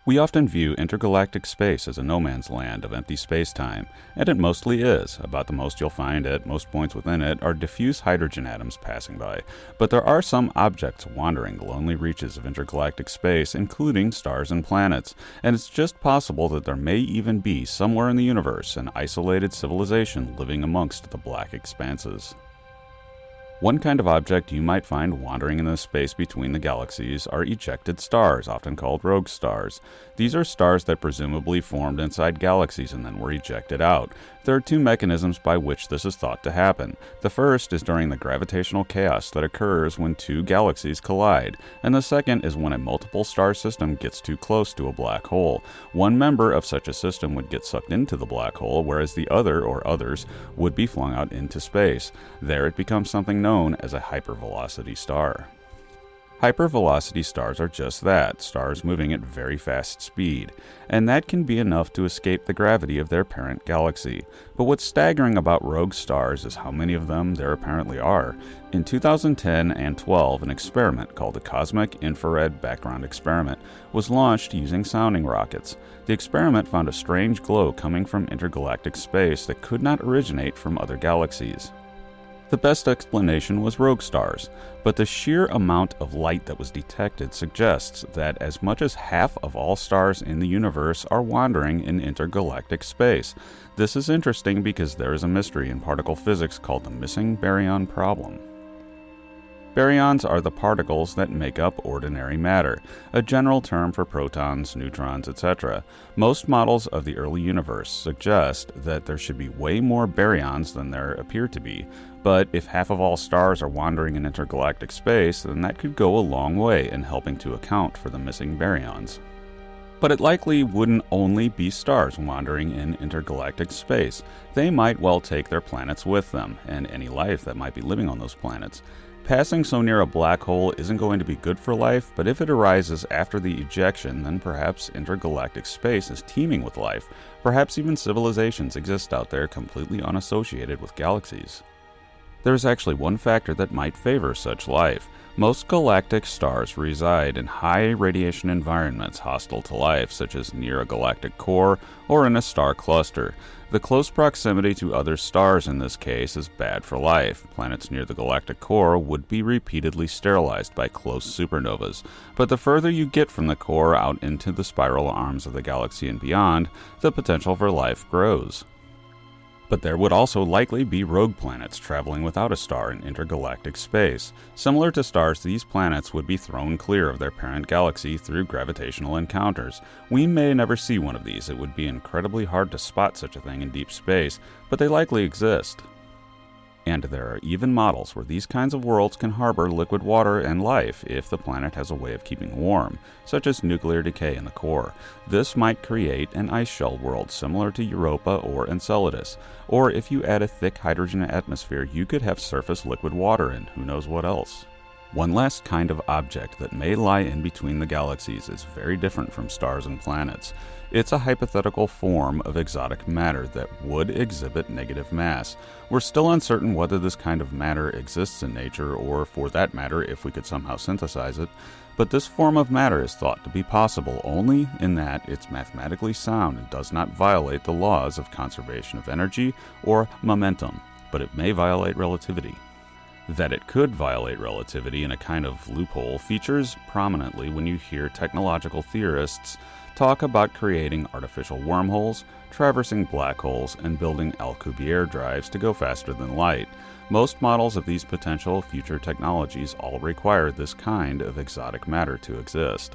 We often view intergalactic space as a no man's land of empty space-time, and it mostly is. About the most you'll find at most points within it are diffuse hydrogen atoms passing by, but there are some objects wandering the lonely reaches of intergalactic space, including stars and planets, and it's just possible that there may even be somewhere in the universe an isolated civilization living amongst the black expanses. One kind of object you might find wandering in the space between the galaxies are ejected stars, often called rogue stars. These are stars that presumably formed inside galaxies and then were ejected out. There are two mechanisms by which this is thought to happen. The first is during the gravitational chaos that occurs when two galaxies collide, and the second is when a multiple star system gets too close to a black hole. One member of such a system would get sucked into the black hole, whereas the other, or others, would be flung out into space. There it becomes something known as a hypervelocity star. Hypervelocity stars are just that, stars moving at very fast speed, and that can be enough to escape the gravity of their parent galaxy. But what's staggering about rogue stars is how many of them there apparently are. In 2010 and 12, an experiment called the Cosmic Infrared Background Experiment was launched using sounding rockets. The experiment found a strange glow coming from intergalactic space that could not originate from other galaxies. The best explanation was rogue stars, but the sheer amount of light that was detected suggests that as much as half of all stars in the universe are wandering in intergalactic space. This is interesting because there is a mystery in particle physics called the missing baryon problem. Baryons are the particles that make up ordinary matter, a general term for protons, neutrons, etc. Most models of the early universe suggest that there should be way more baryons than there appear to be, but if half of all stars are wandering in intergalactic space, then that could go a long way in helping to account for the missing baryons. But it likely wouldn't only be stars wandering in intergalactic space. They might well take their planets with them, and any life that might be living on those planets. Passing so near a black hole isn't going to be good for life, but if it arises after the ejection, then perhaps intergalactic space is teeming with life. Perhaps even civilizations exist out there completely unassociated with galaxies. There is actually one factor that might favor such life. Most galactic stars reside in high radiation environments hostile to life, such as near a galactic core or in a star cluster. The close proximity to other stars in this case is bad for life. Planets near the galactic core would be repeatedly sterilized by close supernovas. But the further you get from the core out into the spiral arms of the galaxy and beyond, the potential for life grows. But there would also likely be rogue planets traveling without a star in intergalactic space. Similar to stars, these planets would be thrown clear of their parent galaxy through gravitational encounters. We may never see one of these. It would be incredibly hard to spot such a thing in deep space, but they likely exist. And there are even models where these kinds of worlds can harbor liquid water and life if the planet has a way of keeping warm, such as nuclear decay in the core. This might create an ice shell world similar to Europa or Enceladus. Or if you add a thick hydrogen atmosphere, you could have surface liquid water and who knows what else. One last kind of object that may lie in between the galaxies is very different from stars and planets. It's a hypothetical form of exotic matter that would exhibit negative mass. We're still uncertain whether this kind of matter exists in nature, or for that matter, if we could somehow synthesize it, but this form of matter is thought to be possible only in that it's mathematically sound and does not violate the laws of conservation of energy or momentum, but it may violate relativity. That it could violate relativity in a kind of loophole features prominently when you hear technological theorists talk about creating artificial wormholes, traversing black holes, and building Alcubierre drives to go faster than light. Most models of these potential future technologies all require this kind of exotic matter to exist.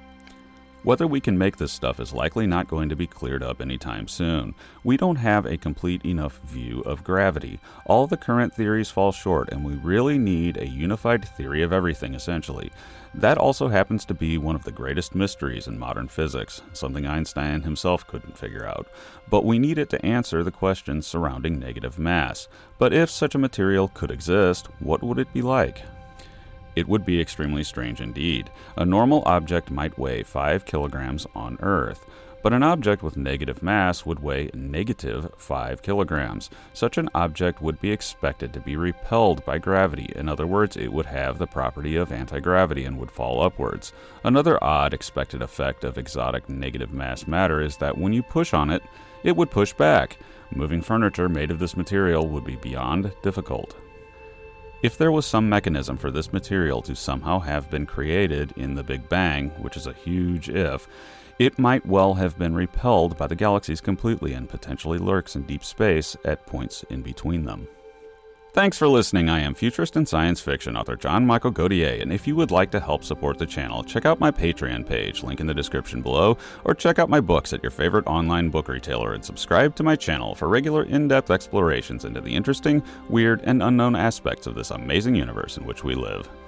Whether we can make this stuff is likely not going to be cleared up anytime soon. We don't have a complete enough view of gravity. All the current theories fall short, and we really need a unified theory of everything, essentially. That also happens to be one of the greatest mysteries in modern physics, something Einstein himself couldn't figure out. But we need it to answer the questions surrounding negative mass. But if such a material could exist, what would it be like? It would be extremely strange indeed. A normal object might weigh 5 kilograms on Earth, but an object with negative mass would weigh negative 5 kilograms. Such an object would be expected to be repelled by gravity. In other words, it would have the property of anti-gravity and would fall upwards. Another odd expected effect of exotic negative mass matter is that when you push on it, it would push back. Moving furniture made of this material would be beyond difficult. If there was some mechanism for this material to somehow have been created in the Big Bang, which is a huge if, it might well have been repelled by the galaxies completely and potentially lurks in deep space at points in between them. Thanks for listening. I am futurist and science fiction author John Michael Godier, and if you would like to help support the channel, check out my Patreon page, link in the description below, or check out my books at your favorite online book retailer and subscribe to my channel for regular in-depth explorations into the interesting, weird, and unknown aspects of this amazing universe in which we live.